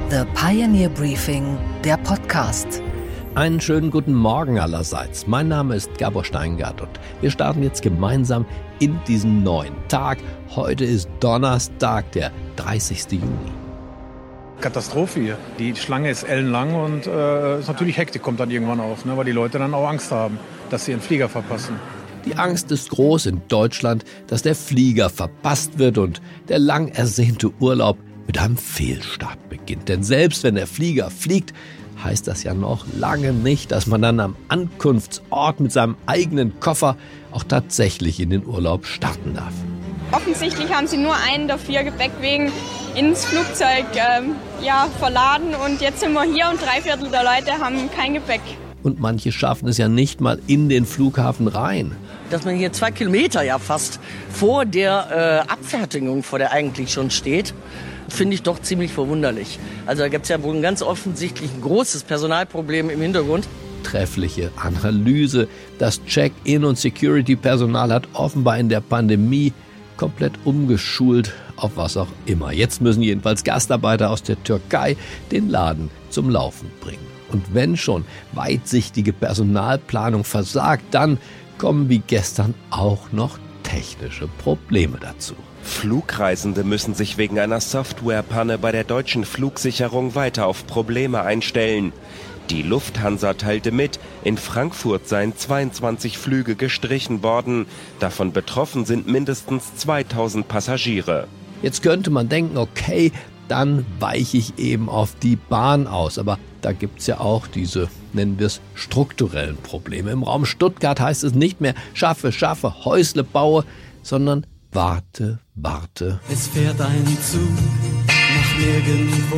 The Pioneer Briefing, der Podcast. Einen schönen guten Morgen allerseits. Mein Name ist Gabor Steingart und wir starten jetzt gemeinsam in diesen neuen Tag. Heute ist Donnerstag, der 30. Juni. Katastrophe hier. Die Schlange ist ellenlang und natürlich Hektik kommt dann irgendwann auf, weil die Leute dann auch Angst haben, dass sie ihren Flieger verpassen. Die Angst ist groß in Deutschland, dass der Flieger verpasst wird und der lang ersehnte Urlaub mit einem Fehlstart beginnt. Denn selbst wenn der Flieger fliegt, heißt das ja noch lange nicht, dass man dann am Ankunftsort mit seinem eigenen Koffer auch tatsächlich in den Urlaub starten darf. Offensichtlich haben sie nur einen der 4 Gepäckwegen ins Flugzeug verladen und jetzt sind wir hier und 3/4 der Leute haben kein Gepäck. Und manche schaffen es ja nicht mal in den Flughafen rein. Dass man hier 2 Kilometer ja fast vor der Abfertigung, vor der eigentlich schon steht, finde ich doch ziemlich verwunderlich. Also da gibt es ja wohl ganz offensichtlich ein großes Personalproblem im Hintergrund. Treffliche Analyse. Das Check-in- und Security-Personal hat offenbar in der Pandemie komplett umgeschult auf was auch immer. Jetzt müssen jedenfalls Gastarbeiter aus der Türkei den Laden zum Laufen bringen. Und wenn schon weitsichtige Personalplanung versagt, dann kommen wie gestern auch noch technische Probleme dazu. Flugreisende müssen sich wegen einer Softwarepanne bei der deutschen Flugsicherung weiter auf Probleme einstellen. Die Lufthansa teilte mit, in Frankfurt seien 22 Flüge gestrichen worden. Davon betroffen sind mindestens 2000 Passagiere. Jetzt könnte man denken, okay, dann weiche ich eben auf die Bahn aus. Aber da gibt's ja auch diese, nennen wir es, strukturellen Probleme. Im Raum Stuttgart heißt es nicht mehr schaffe, Häusle baue, sondern warte. Es fährt ein Zug nach nirgendwo,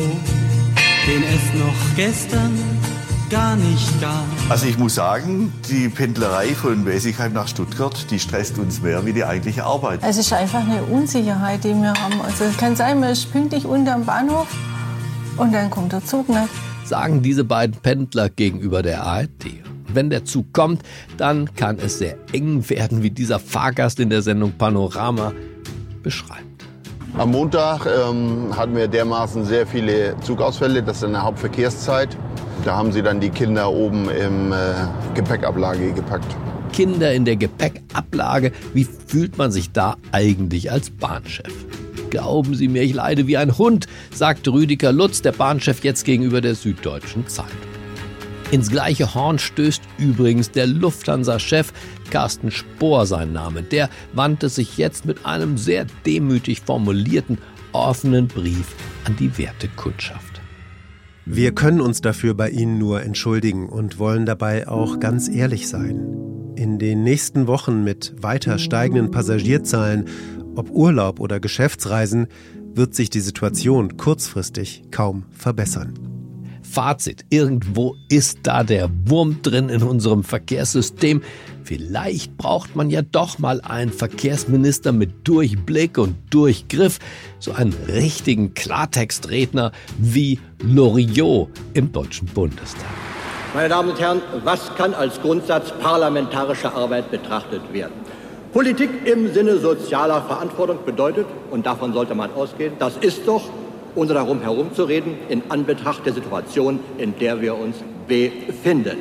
den es noch gestern gar nicht gab. Also ich muss sagen, die Pendlerei von Wesigheim nach Stuttgart, die stresst uns mehr wie die eigentliche Arbeit. Es ist einfach eine Unsicherheit, die wir haben. Also es kann sein, man ist pünktlich unterm Bahnhof und dann kommt der Zug nicht. Sagen diese beiden Pendler gegenüber der ARD. Wenn der Zug kommt, dann kann es sehr eng werden, wie dieser Fahrgast in der Sendung Panorama beschreibt. Am Montag hatten wir dermaßen sehr viele Zugausfälle, das ist eine Hauptverkehrszeit. Da haben sie dann die Kinder oben im Gepäckablage gepackt. Kinder in der Gepäckablage, wie fühlt man sich da eigentlich als Bahnchef? Glauben Sie mir, ich leide wie ein Hund, sagt Rüdiger Lutz, der Bahnchef, jetzt gegenüber der Süddeutschen Zeitung. Ins gleiche Horn stößt übrigens der Lufthansa-Chef Carsten Spohr, sein Name. Der wandte sich jetzt mit einem sehr demütig formulierten, offenen Brief an die werte Kundschaft. Wir können uns dafür bei Ihnen nur entschuldigen und wollen dabei auch ganz ehrlich sein. In den nächsten Wochen mit weiter steigenden Passagierzahlen, ob Urlaub oder Geschäftsreisen, wird sich die Situation kurzfristig kaum verbessern. Fazit, irgendwo ist da der Wurm drin in unserem Verkehrssystem. Vielleicht braucht man ja doch mal einen Verkehrsminister mit Durchblick und Durchgriff, so einen richtigen Klartextredner wie Loriot im Deutschen Bundestag. Meine Damen und Herren, was kann als Grundsatz parlamentarischer Arbeit betrachtet werden? Politik im Sinne sozialer Verantwortung bedeutet, und davon sollte man ausgehen, das ist doch, ohne darum herumzureden, in Anbetracht der Situation, in der wir uns befinden.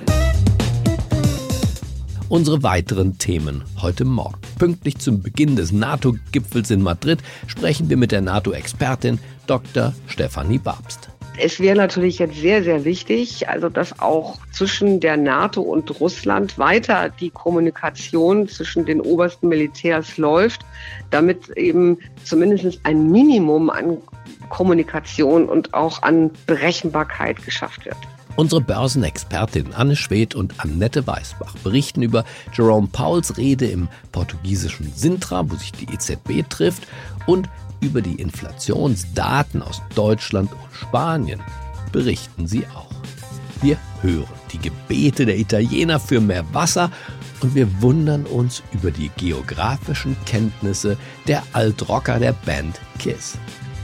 Unsere weiteren Themen heute Morgen. Pünktlich zum Beginn des NATO-Gipfels in Madrid sprechen wir mit der NATO-Expertin Dr. Stefanie Babst. Es wäre natürlich jetzt sehr, sehr wichtig, also dass auch zwischen der NATO und Russland weiter die Kommunikation zwischen den obersten Militärs läuft, damit eben zumindest ein Minimum an Kommunikation und auch an Berechenbarkeit geschafft wird. Unsere Börsenexpertinnen Anne Schwedt und Annette Weißbach berichten über Jerome Powells Rede im portugiesischen Sintra, wo sich die EZB trifft, und über die Inflationsdaten aus Deutschland und Spanien berichten sie auch. Wir hören die Gebete der Italiener für mehr Wasser und wir wundern uns über die geografischen Kenntnisse der Altrocker der Band Kiss.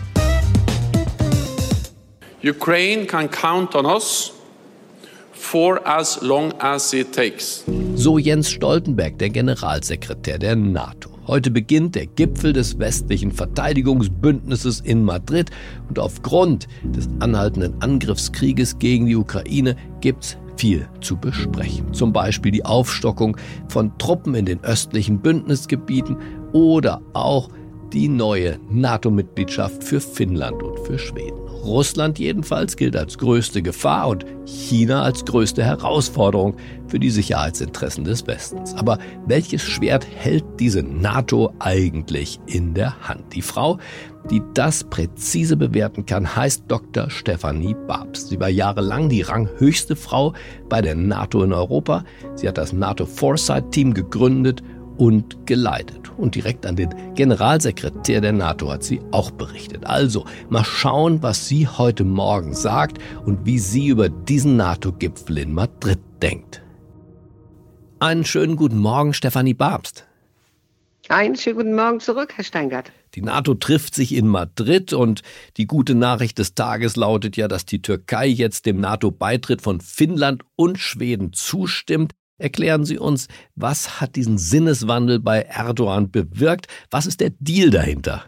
Ukraine can count on us for as long as it takes. So Jens Stoltenberg, der Generalsekretär der NATO. Heute beginnt der Gipfel des westlichen Verteidigungsbündnisses in Madrid und aufgrund des anhaltenden Angriffskrieges gegen die Ukraine gibt's viel zu besprechen. Zum Beispiel die Aufstockung von Truppen in den östlichen Bündnisgebieten oder auch die neue NATO-Mitgliedschaft für Finnland und für Schweden. Russland jedenfalls gilt als größte Gefahr und China als größte Herausforderung für die Sicherheitsinteressen des Westens. Aber welches Schwert hält diese NATO eigentlich in der Hand? Die Frau, die das präzise bewerten kann, heißt Dr. Stefanie Babst. Sie war jahrelang die ranghöchste Frau bei der NATO in Europa. Sie hat das NATO Foresight Team gegründet und geleitet. Und direkt an den Generalsekretär der NATO hat sie auch berichtet. Also, mal schauen, was sie heute Morgen sagt und wie sie über diesen NATO-Gipfel in Madrid denkt. Einen schönen guten Morgen, Stefanie Babst. Einen schönen guten Morgen zurück, Herr Steingart. Die NATO trifft sich in Madrid und die gute Nachricht des Tages lautet ja, dass die Türkei jetzt dem NATO-Beitritt von Finnland und Schweden zustimmt. Erklären Sie uns, was hat diesen Sinneswandel bei Erdogan bewirkt? Was ist der Deal dahinter?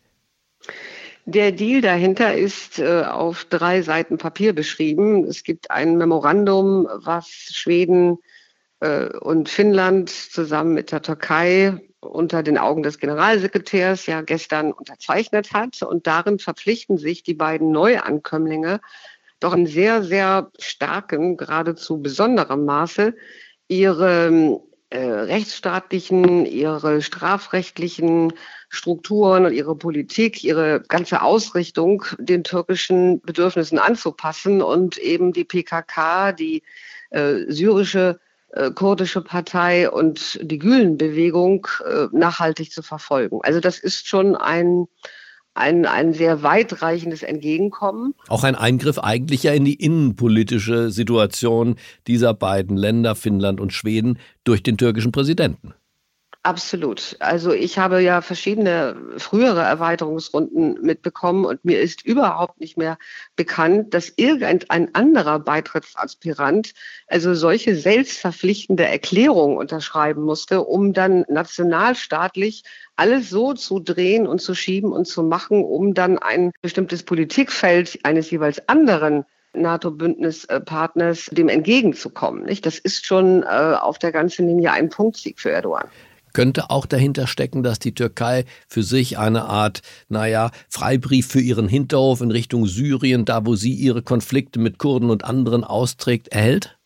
Der Deal dahinter ist auf 3 Seiten Papier beschrieben. Es gibt ein Memorandum, was Schweden und Finnland zusammen mit der Türkei unter den Augen des Generalsekretärs ja gestern unterzeichnet hat. Und darin verpflichten sich die beiden Neuankömmlinge doch in sehr, sehr starkem, geradezu besonderem Maße, ihre rechtsstaatlichen, ihre strafrechtlichen Strukturen und ihre Politik, ihre ganze Ausrichtung den türkischen Bedürfnissen anzupassen und eben die PKK, die syrische kurdische Partei und die Gülen-Bewegung nachhaltig zu verfolgen. Also das ist schon ein sehr weitreichendes Entgegenkommen. Auch ein Eingriff eigentlich ja in die innenpolitische Situation dieser beiden Länder, Finnland und Schweden, durch den türkischen Präsidenten. Absolut. Also ich habe ja verschiedene frühere Erweiterungsrunden mitbekommen und mir ist überhaupt nicht mehr bekannt, dass irgendein anderer Beitrittsaspirant also solche selbstverpflichtende Erklärungen unterschreiben musste, um dann nationalstaatlich alles so zu drehen und zu schieben und zu machen, um dann ein bestimmtes Politikfeld eines jeweils anderen NATO-Bündnispartners dem entgegenzukommen. Nicht? Das ist schon auf der ganzen Linie ein Punktsieg für Erdogan. Könnte auch dahinter stecken, dass die Türkei für sich eine Art, Freibrief für ihren Hinterhof in Richtung Syrien, da wo sie ihre Konflikte mit Kurden und anderen austrägt, erhält?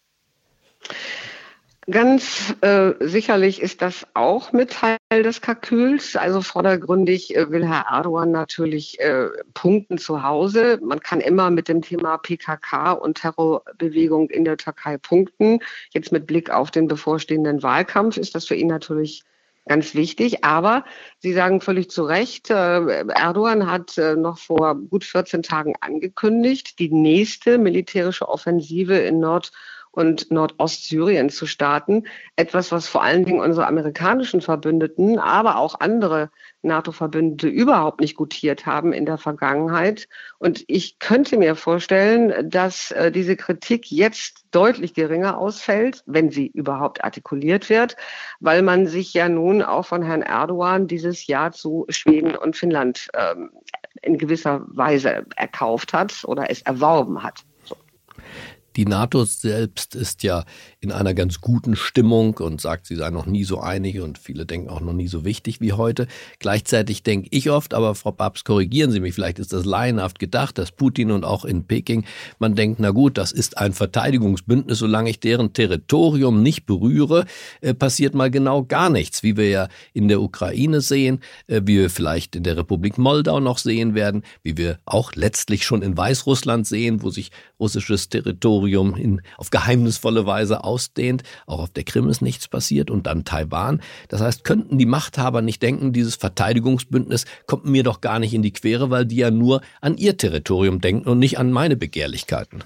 Ganz sicherlich ist das auch mit Teil des Kalküls. Also vordergründig will Herr Erdogan natürlich punkten zu Hause. Man kann immer mit dem Thema PKK und Terrorbewegung in der Türkei punkten. Jetzt mit Blick auf den bevorstehenden Wahlkampf ist das für ihn natürlich ganz wichtig. Aber Sie sagen völlig zu Recht, Erdogan hat noch vor gut 14 Tagen angekündigt, die nächste militärische Offensive in Nord- und Nordostsyrien zu starten. Etwas, was vor allen Dingen unsere amerikanischen Verbündeten, aber auch andere NATO-Verbündete überhaupt nicht gutiert haben in der Vergangenheit. Und ich könnte mir vorstellen, dass diese Kritik jetzt deutlich geringer ausfällt, wenn sie überhaupt artikuliert wird, weil man sich ja nun auch von Herrn Erdogan dieses Jahr zu Schweden und Finnland in gewisser Weise erkauft hat oder es erworben hat. Die NATO selbst ist ja in einer ganz guten Stimmung und sagt, sie sei noch nie so einig und viele denken auch noch nie so wichtig wie heute. Gleichzeitig denke ich oft, aber Frau Babst, korrigieren Sie mich, vielleicht ist das laienhaft gedacht, dass Putin und auch in Peking, man denkt, na gut, das ist ein Verteidigungsbündnis, solange ich deren Territorium nicht berühre, passiert mal genau gar nichts, wie wir ja in der Ukraine sehen, wie wir vielleicht in der Republik Moldau noch sehen werden, wie wir auch letztlich schon in Weißrussland sehen, wo sich russisches Territorium auf geheimnisvolle Weise ausdehnt. Auch auf der Krim ist nichts passiert und dann Taiwan. Das heißt, könnten die Machthaber nicht denken, dieses Verteidigungsbündnis kommt mir doch gar nicht in die Quere, weil die ja nur an ihr Territorium denken und nicht an meine Begehrlichkeiten.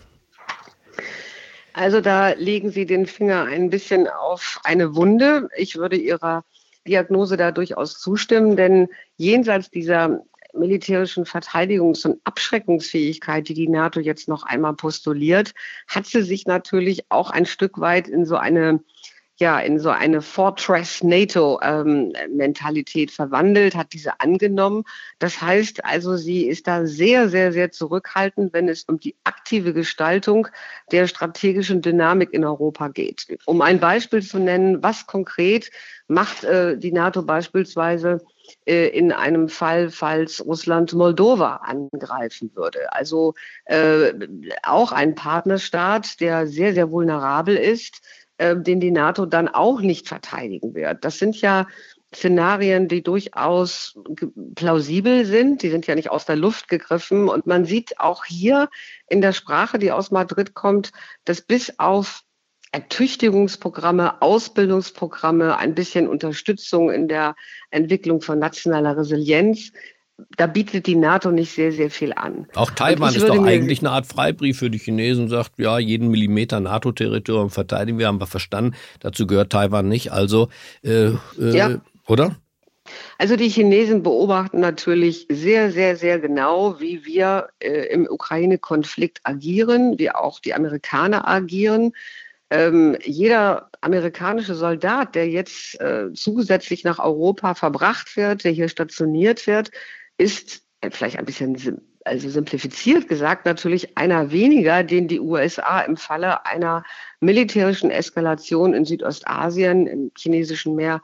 Also da legen Sie den Finger ein bisschen auf eine Wunde. Ich würde Ihrer Diagnose da durchaus zustimmen, denn jenseits dieser militärischen Verteidigungs- und Abschreckungsfähigkeit, die die NATO jetzt noch einmal postuliert, hat sie sich natürlich auch ein Stück weit in so eine in so eine Fortress-NATO-Mentalität verwandelt, hat diese angenommen. Das heißt also, sie ist da sehr, sehr, sehr zurückhaltend, wenn es um die aktive Gestaltung der strategischen Dynamik in Europa geht. Um ein Beispiel zu nennen, was konkret macht die NATO beispielsweise in einem Fall, falls Russland Moldova angreifen würde. Also auch ein Partnerstaat, der sehr, sehr vulnerabel ist, den die NATO dann auch nicht verteidigen wird. Das sind ja Szenarien, die durchaus plausibel sind. Die sind ja nicht aus der Luft gegriffen. Und man sieht auch hier in der Sprache, die aus Madrid kommt, dass bis auf Ertüchtigungsprogramme, Ausbildungsprogramme, ein bisschen Unterstützung in der Entwicklung von nationaler Resilienz, da bietet die NATO nicht sehr, sehr viel an. Auch Taiwan ist doch eigentlich eine Art Freibrief für die Chinesen, sagt, ja, jeden Millimeter NATO-Territorium verteidigen wir, haben wir verstanden. Dazu gehört Taiwan nicht, also, oder? Also die Chinesen beobachten natürlich sehr, sehr, sehr genau, wie wir im Ukraine-Konflikt agieren, wie auch die Amerikaner agieren. Jeder amerikanische Soldat, der jetzt zusätzlich nach Europa verbracht wird, der hier stationiert wird, ist vielleicht ein bisschen simplifiziert gesagt natürlich einer weniger, den die USA im Falle einer militärischen Eskalation in Südostasien, im chinesischen Meer,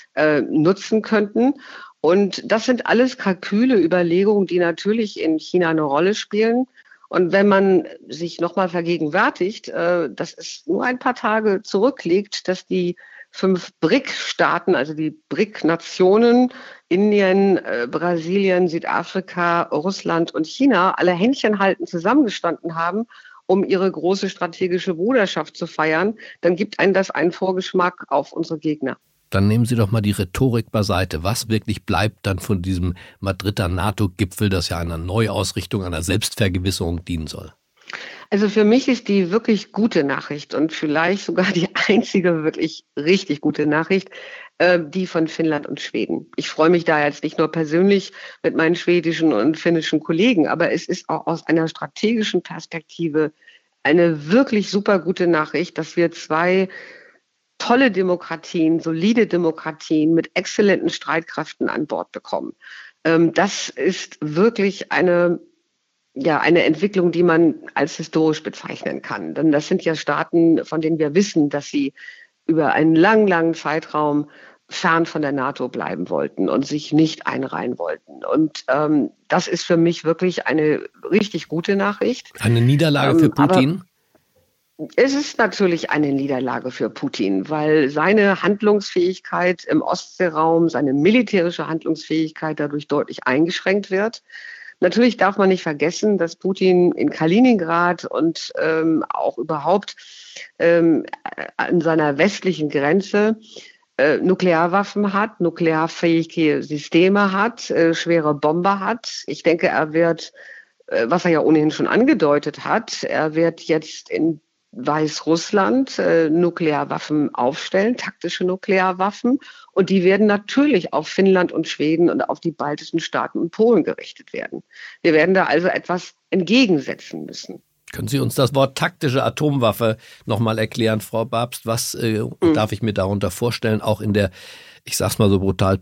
nutzen könnten. Und das sind alles Kalküle, Überlegungen, die natürlich in China eine Rolle spielen. Und wenn man sich nochmal vergegenwärtigt, dass es nur ein paar Tage zurückliegt, dass die 5 BRIC-Staaten, also die BRIC-Nationen, Indien, Brasilien, Südafrika, Russland und China, alle Händchen halten zusammengestanden haben, um ihre große strategische Bruderschaft zu feiern, dann gibt einem das einen Vorgeschmack auf unsere Gegner. Dann nehmen Sie doch mal die Rhetorik beiseite. Was wirklich bleibt dann von diesem Madrider NATO-Gipfel, das ja einer Neuausrichtung, einer Selbstvergewisserung dienen soll? Also für mich ist die wirklich gute Nachricht und vielleicht sogar die einzige wirklich richtig gute Nachricht, die von Finnland und Schweden. Ich freue mich da jetzt nicht nur persönlich mit meinen schwedischen und finnischen Kollegen, aber es ist auch aus einer strategischen Perspektive eine wirklich super gute Nachricht, dass wir 2 tolle Demokratien, solide Demokratien mit exzellenten Streitkräften an Bord bekommen. Das ist wirklich eine Entwicklung, die man als historisch bezeichnen kann. Denn das sind ja Staaten, von denen wir wissen, dass sie über einen langen, langen Zeitraum fern von der NATO bleiben wollten und sich nicht einreihen wollten. Und das ist für mich wirklich eine richtig gute Nachricht. Eine Niederlage für Putin? Es ist natürlich eine Niederlage für Putin, weil seine Handlungsfähigkeit im Ostseeraum, seine militärische Handlungsfähigkeit dadurch deutlich eingeschränkt wird. Natürlich darf man nicht vergessen, dass Putin in Kaliningrad und auch überhaupt an seiner westlichen Grenze Nuklearwaffen hat, nuklearfähige Systeme hat, schwere Bomber hat. Ich denke, er wird, was er ja ohnehin schon angedeutet hat, er wird jetzt in Weißrussland Nuklearwaffen aufstellen, taktische Nuklearwaffen. Und die werden natürlich auf Finnland und Schweden und auf die baltischen Staaten und Polen gerichtet werden. Wir werden da also etwas entgegensetzen müssen. Können Sie uns das Wort taktische Atomwaffe nochmal erklären, Frau Babst? Was darf ich mir darunter vorstellen, auch in der, ich sag's mal so brutal,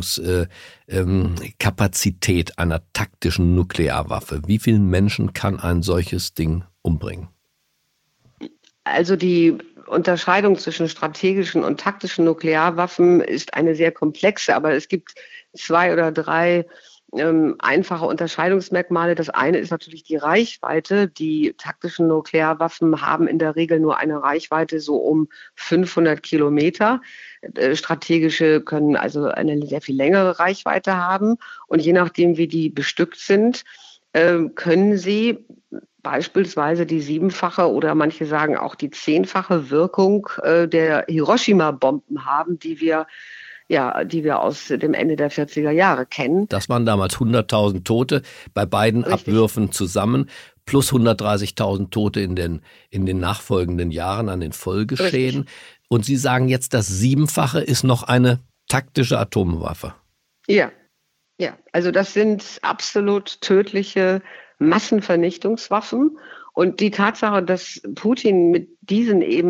Tötungskapazität einer taktischen Nuklearwaffe? Wie viele Menschen kann ein solches Ding umbringen? Also die Unterscheidung zwischen strategischen und taktischen Nuklearwaffen ist eine sehr komplexe, aber es gibt 2 oder 3 einfache Unterscheidungsmerkmale. Das eine ist natürlich die Reichweite. Die taktischen Nuklearwaffen haben in der Regel nur eine Reichweite so um 500 Kilometer. Strategische können also eine sehr viel längere Reichweite haben. Und je nachdem, wie die bestückt sind, können sie beispielsweise die 7-fache oder manche sagen auch die 10-fache Wirkung der Hiroshima-Bomben haben, die wir aus dem Ende der 40er Jahre kennen. Das waren damals 100.000 Tote bei beiden Richtig. Abwürfen zusammen, plus 130.000 Tote in den nachfolgenden Jahren an den Folgeschäden. Richtig. Und Sie sagen jetzt, das 7-fache ist noch eine taktische Atomwaffe. Ja, also das sind absolut tödliche Massenvernichtungswaffen. Und die Tatsache, dass Putin mit diesen eben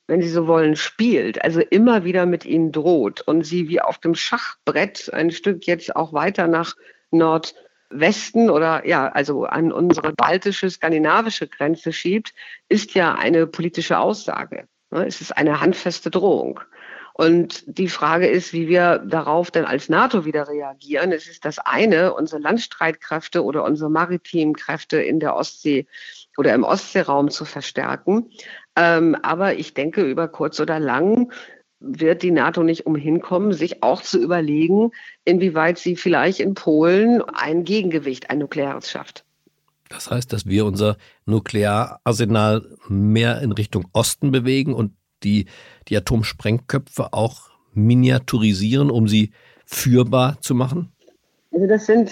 wenn Sie so wollen, spielt, also immer wieder mit ihnen droht und sie wie auf dem Schachbrett ein Stück jetzt auch weiter nach Nordwesten oder also an unsere baltische, skandinavische Grenze schiebt, ist ja eine politische Aussage. Es ist eine handfeste Drohung. Und die Frage ist, wie wir darauf denn als NATO wieder reagieren. Es ist das eine, unsere Landstreitkräfte oder unsere maritimen Kräfte in der Ostsee oder im Ostseeraum zu verstärken. Aber ich denke, über kurz oder lang wird die NATO nicht umhin kommen, sich auch zu überlegen, inwieweit sie vielleicht in Polen ein Gegengewicht, ein nukleares schafft. Das heißt, dass wir unser Nukleararsenal mehr in Richtung Osten bewegen und die Atomsprengköpfe auch miniaturisieren, um sie führbar zu machen? Also das sind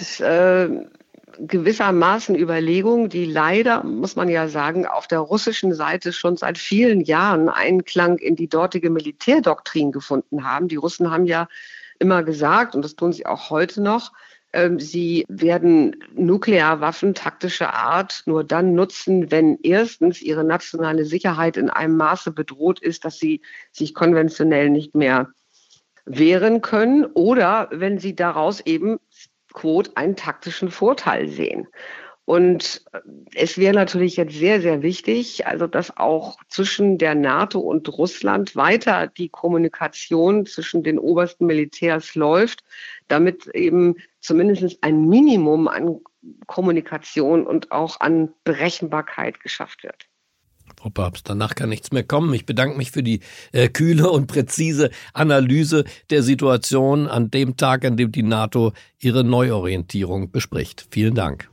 gewissermaßen Überlegungen, die leider, muss man ja sagen, auf der russischen Seite schon seit vielen Jahren Einklang in die dortige Militärdoktrin gefunden haben. Die Russen haben ja immer gesagt, und das tun sie auch heute noch, sie werden Nuklearwaffen taktischer Art nur dann nutzen, wenn erstens ihre nationale Sicherheit in einem Maße bedroht ist, dass sie sich konventionell nicht mehr wehren können oder wenn sie daraus eben, quote, einen taktischen Vorteil sehen. Und es wäre natürlich jetzt sehr, sehr wichtig, also dass auch zwischen der NATO und Russland weiter die Kommunikation zwischen den obersten Militärs läuft, damit eben zumindest ein Minimum an Kommunikation und auch an Berechenbarkeit geschafft wird. Frau Papst, danach kann nichts mehr kommen. Ich bedanke mich für die kühle und präzise Analyse der Situation an dem Tag, an dem die NATO ihre Neuorientierung bespricht. Vielen Dank.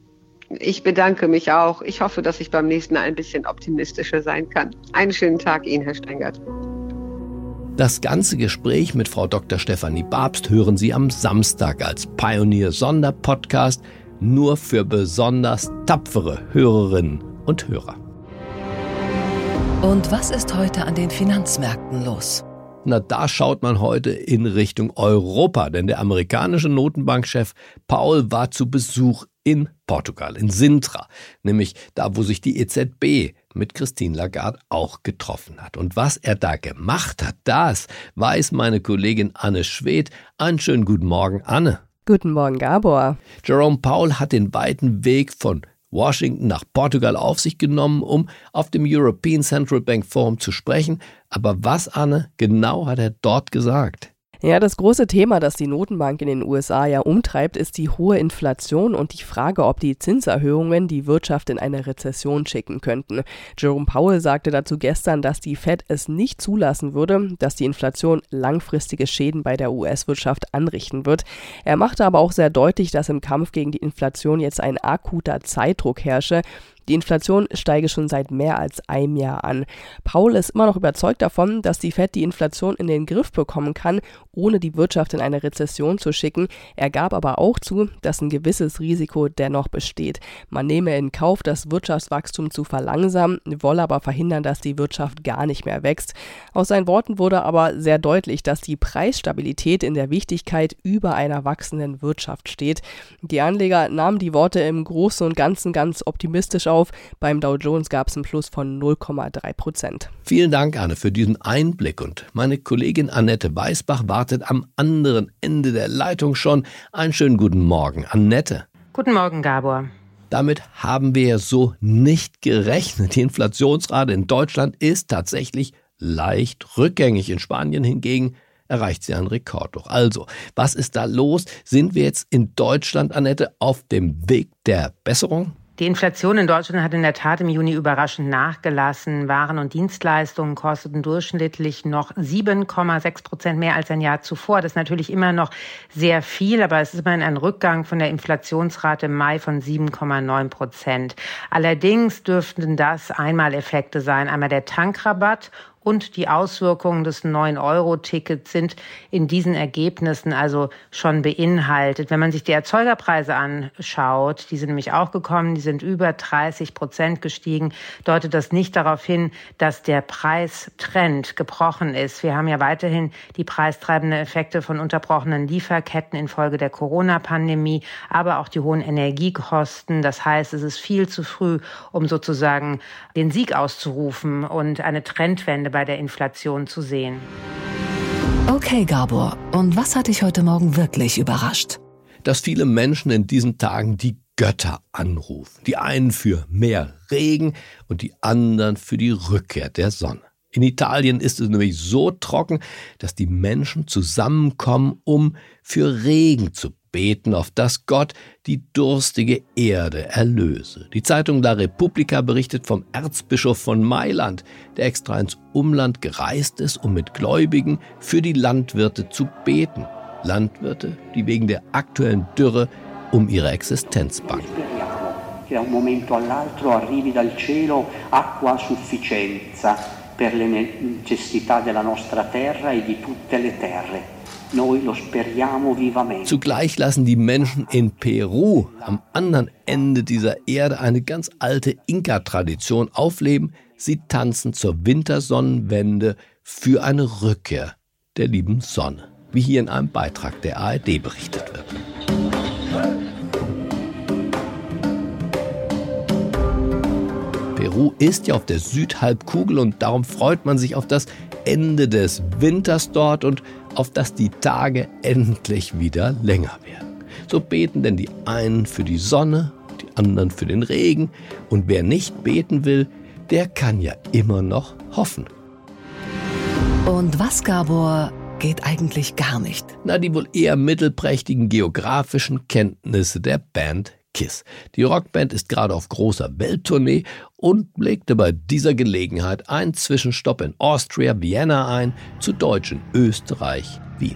Ich bedanke mich auch. Ich hoffe, dass ich beim nächsten Mal ein bisschen optimistischer sein kann. Einen schönen Tag Ihnen, Herr Strengert. Das ganze Gespräch mit Frau Dr. Stefanie Babst hören Sie am Samstag als Pioneer-Sonderpodcast nur für besonders tapfere Hörerinnen und Hörer. Und was ist heute an den Finanzmärkten los? Na, da schaut man heute in Richtung Europa, denn der amerikanische Notenbankchef Powell war zu Besuch in Portugal, in Sintra, nämlich da, wo sich die EZB mit Christine Lagarde auch getroffen hat. Und was er da gemacht hat, das weiß meine Kollegin Anne Schwedt. Einen schönen guten Morgen, Anne. Guten Morgen, Gabor. Jerome Powell hat den weiten Weg von Washington nach Portugal auf sich genommen, um auf dem European Central Bank Forum zu sprechen. Aber was, Anne, genau hat er dort gesagt? Ja, das große Thema, das die Notenbank in den USA ja umtreibt, ist die hohe Inflation und die Frage, ob die Zinserhöhungen die Wirtschaft in eine Rezession schicken könnten. Jerome Powell sagte dazu gestern, dass die Fed es nicht zulassen würde, dass die Inflation langfristige Schäden bei der US-Wirtschaft anrichten wird. Er machte aber auch sehr deutlich, dass im Kampf gegen die Inflation jetzt ein akuter Zeitdruck herrsche. Die Inflation steige schon seit mehr als einem Jahr an. Powell ist immer noch überzeugt davon, dass die Fed die Inflation in den Griff bekommen kann, ohne die Wirtschaft in eine Rezession zu schicken. Er gab aber auch zu, dass ein gewisses Risiko dennoch besteht. Man nehme in Kauf, das Wirtschaftswachstum zu verlangsamen, wolle aber verhindern, dass die Wirtschaft gar nicht mehr wächst. Aus seinen Worten wurde aber sehr deutlich, dass die Preisstabilität in der Wichtigkeit über einer wachsenden Wirtschaft steht. Die Anleger nahmen die Worte im Großen und Ganzen ganz optimistisch auf. Beim Dow Jones gab es einen Plus von 0,3%. Vielen Dank, Anne, für diesen Einblick. Und meine Kollegin Annette Weißbach wartet am anderen Ende der Leitung schon. Einen schönen guten Morgen, Annette. Guten Morgen, Gabor. Damit haben wir so nicht gerechnet. Die Inflationsrate in Deutschland ist tatsächlich leicht rückgängig. In Spanien hingegen erreicht sie einen Rekordhoch. Also, was ist da los? Sind wir jetzt in Deutschland, Annette, auf dem Weg der Besserung? Die Inflation in Deutschland hat in der Tat im Juni überraschend nachgelassen. Waren und Dienstleistungen kosteten durchschnittlich noch 7,6% mehr als ein Jahr zuvor. Das ist natürlich immer noch sehr viel, aber es ist immerhin ein Rückgang von der Inflationsrate im Mai von 7,9%. Allerdings dürften das Einmaleffekte sein. Einmal der Tankrabatt und die Auswirkungen des 9-Euro-Tickets sind in diesen Ergebnissen also schon beinhaltet. Wenn man sich die Erzeugerpreise anschaut, die sind nämlich auch gekommen, die sind über 30% gestiegen, deutet das nicht darauf hin, dass der Preistrend gebrochen ist. Wir haben ja weiterhin die preistreibenden Effekte von unterbrochenen Lieferketten infolge der Corona-Pandemie, aber auch die hohen Energiekosten. Das heißt, es ist viel zu früh, um sozusagen den Sieg auszurufen und eine Trendwende Trendwende bei der Inflation zu sehen. Okay, Gabor, und was hat dich heute Morgen wirklich überrascht? Dass viele Menschen in diesen Tagen die Götter anrufen. Die einen für mehr Regen und die anderen für die Rückkehr der Sonne. In Italien ist es nämlich so trocken, dass die Menschen zusammenkommen, um für Regen zu beten, auf dass Gott die durstige Erde erlöse. Die Zeitung La Repubblica berichtet vom Erzbischof von Mailand, der extra ins Umland gereist ist, um mit Gläubigen für die Landwirte zu beten. Landwirte, die wegen der aktuellen Dürre um ihre Existenz bangen. Che da un momento all'altro arrivi dal cielo acqua a sufficienza per le necessità della nostra terra e di tutte le terre. Noi lo speriamo vivamente. Zugleich lassen die Menschen in Peru am anderen Ende dieser Erde eine ganz alte Inka-Tradition aufleben. Sie tanzen zur Wintersonnenwende für eine Rückkehr der lieben Sonne, wie hier in einem Beitrag der ARD berichtet wird. Peru ist ja auf der Südhalbkugel und darum freut man sich auf das Ende des Winters dort und auf dass die Tage endlich wieder länger werden. So beten denn die einen für die Sonne, die anderen für den Regen und wer nicht beten will, der kann ja immer noch hoffen. Und was, Gabor, geht eigentlich gar nicht? Na, die wohl eher mittelprächtigen geografischen Kenntnisse der Band KISS. Die Rockband ist gerade auf großer Welttournee und legte bei dieser Gelegenheit einen Zwischenstopp in Austria, Vienna ein, zu Deutsch in Österreich, Wien.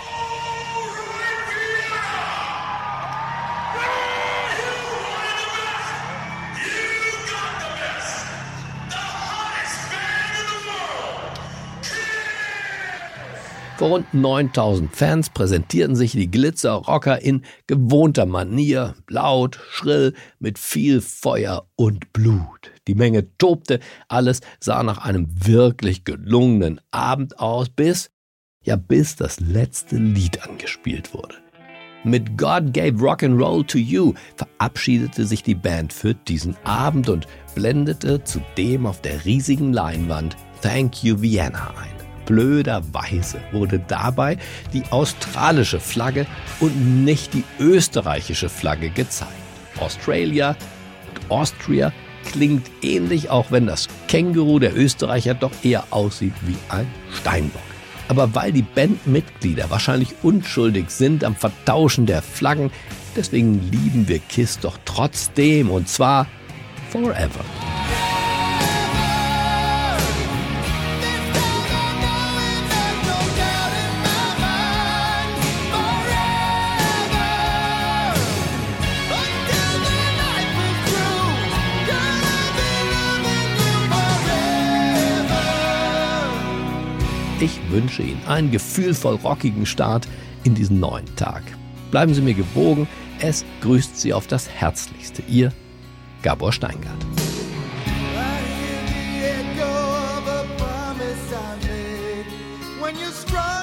Vor rund 9000 Fans präsentierten sich die Glitzer-Rocker in gewohnter Manier, laut, schrill, mit viel Feuer und Blut. Die Menge tobte, alles sah nach einem wirklich gelungenen Abend aus, bis das letzte Lied angespielt wurde. Mit God Gave Rock'n'Roll to You verabschiedete sich die Band für diesen Abend und blendete zudem auf der riesigen Leinwand Thank You Vienna ein. Blöderweise wurde dabei die australische Flagge und nicht die österreichische Flagge gezeigt. Australia und Austria klingt ähnlich, auch wenn das Känguru der Österreicher doch eher aussieht wie ein Steinbock. Aber weil die Bandmitglieder wahrscheinlich unschuldig sind am Vertauschen der Flaggen, deswegen lieben wir KISS doch trotzdem, und zwar forever. Ich wünsche Ihnen einen gefühlvoll rockigen Start in diesen neuen Tag. Bleiben Sie mir gewogen, es grüßt Sie auf das Herzlichste. Ihr Gabor Steingart. When you're strong